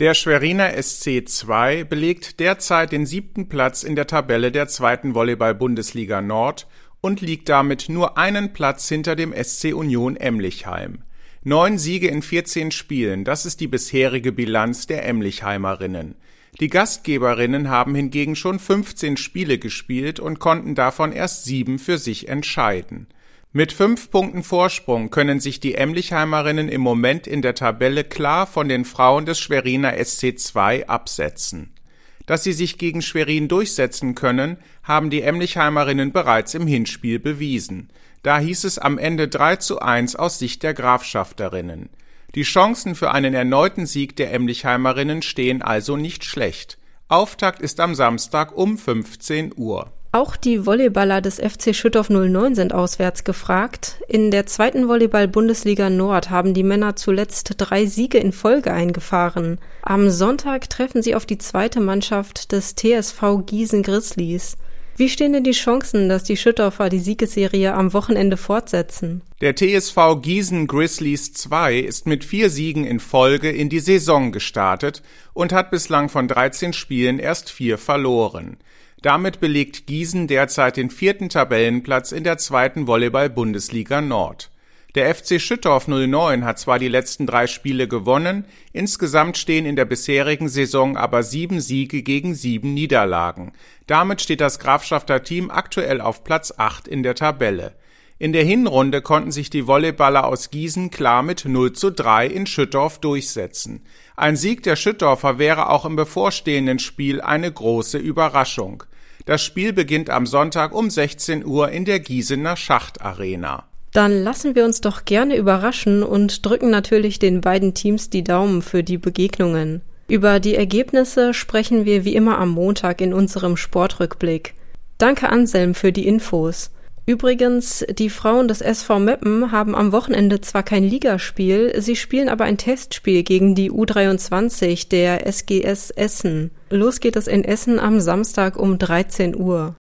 Der Schweriner SC 2 belegt derzeit den 7. Platz in der Tabelle der 2. Volleyball-Bundesliga Nord und liegt damit nur einen Platz hinter dem SC Union Emlichheim. 9 Siege in 14 Spielen, das ist die bisherige Bilanz der Emlichheimerinnen. Die Gastgeberinnen haben hingegen schon 15 Spiele gespielt und konnten davon erst 7 für sich entscheiden. Mit 5 Punkten Vorsprung können sich die Emlichheimerinnen im Moment in der Tabelle klar von den Frauen des Schweriner SC 2 absetzen. Dass sie sich gegen Schwerin durchsetzen können, haben die Emlichheimerinnen bereits im Hinspiel bewiesen. Da hieß es am Ende 3:1 aus Sicht der Grafschafterinnen. Die Chancen für einen erneuten Sieg der Emlichheimerinnen stehen also nicht schlecht. Auftakt ist am Samstag um 15 Uhr. Auch die Volleyballer des FC Schüttorf 09 sind auswärts gefragt. In der 2. Volleyball-Bundesliga Nord haben die Männer zuletzt 3 Siege in Folge eingefahren. Am Sonntag treffen sie auf die 2. Mannschaft des TSV Gießen Grizzlies. Wie stehen denn die Chancen, dass die Schüttorfer die Siegesserie am Wochenende fortsetzen? Der TSV Gießen Grizzlies 2 ist mit 4 Siegen in Folge in die Saison gestartet und hat bislang von 13 Spielen erst 4 verloren. Damit belegt Gießen derzeit den 4. Tabellenplatz in der 2. Volleyball-Bundesliga Nord. Der FC Schüttorf 09 hat zwar die letzten 3 Spiele gewonnen, insgesamt stehen in der bisherigen Saison aber 7 Siege gegen 7 Niederlagen. Damit steht das Grafschafter-Team aktuell auf Platz 8 in der Tabelle. In der Hinrunde konnten sich die Volleyballer aus Gießen klar mit 0:3 in Schüttorf durchsetzen. Ein Sieg der Schüttorfer wäre auch im bevorstehenden Spiel eine große Überraschung. Das Spiel beginnt am Sonntag um 16 Uhr in der Gießener Schachtarena. Dann lassen wir uns doch gerne überraschen und drücken natürlich den beiden Teams die Daumen für die Begegnungen. Über die Ergebnisse sprechen wir wie immer am Montag in unserem Sportrückblick. Danke Anselm für die Infos. Übrigens, die Frauen des SV Meppen haben am Wochenende zwar kein Ligaspiel, sie spielen aber ein Testspiel gegen die U23 der SGS Essen. Los geht es in Essen am Samstag um 13 Uhr.